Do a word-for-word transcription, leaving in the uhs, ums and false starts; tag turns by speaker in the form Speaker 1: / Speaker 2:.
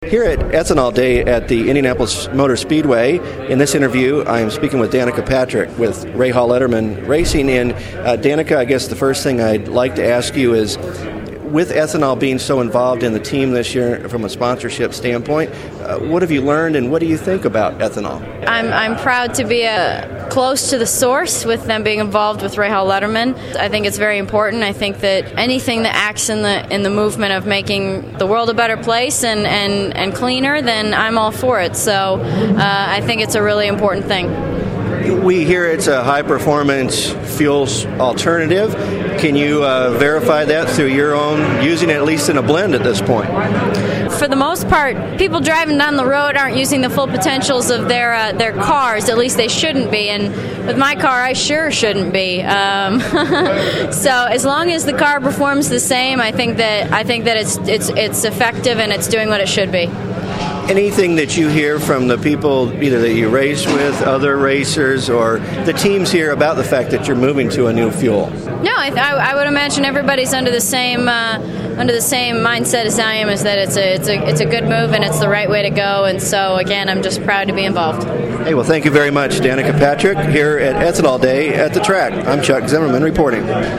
Speaker 1: Here at Ethanol Day at the Indianapolis Motor Speedway, in this interview, I am speaking with Danica Patrick with Rahal Letterman Racing. And uh, Danica, I guess the first thing I'd like to ask you is, with ethanol being so involved in the team this year from a sponsorship standpoint, uh, what have you learned and what do you think about ethanol?
Speaker 2: I'm I'm proud to be uh, close to the source with them being involved with Rahal Letterman. I think it's very important. I think that anything that acts in the in the movement of making the world a better place and, and, and cleaner, then I'm all for it. So uh, I think it's a really important thing.
Speaker 1: We hear it's a high-performance fuels alternative. Can you uh, verify that through your own using it, at least in a blend at this point?
Speaker 2: For the most part, people driving down the road aren't using the full potentials of their uh, their cars. At least they shouldn't be. And with my car, I sure shouldn't be. Um, so as long as the car performs the same, I think that I think that it's it's it's effective and it's doing what it should be.
Speaker 1: Anything that you hear from the people, either that you race with, other racers, or the teams here about the fact that you're moving to a new fuel?
Speaker 2: No, I, I, I would imagine everybody's under the same uh, under the same mindset as I am. Is that it's a it's a it's a good move and it's the right way to go. And so again, I'm just proud to be involved.
Speaker 1: Hey, well, thank you very much, Danica Patrick, here at Ethanol Day at the track. I'm Chuck Zimmerman reporting.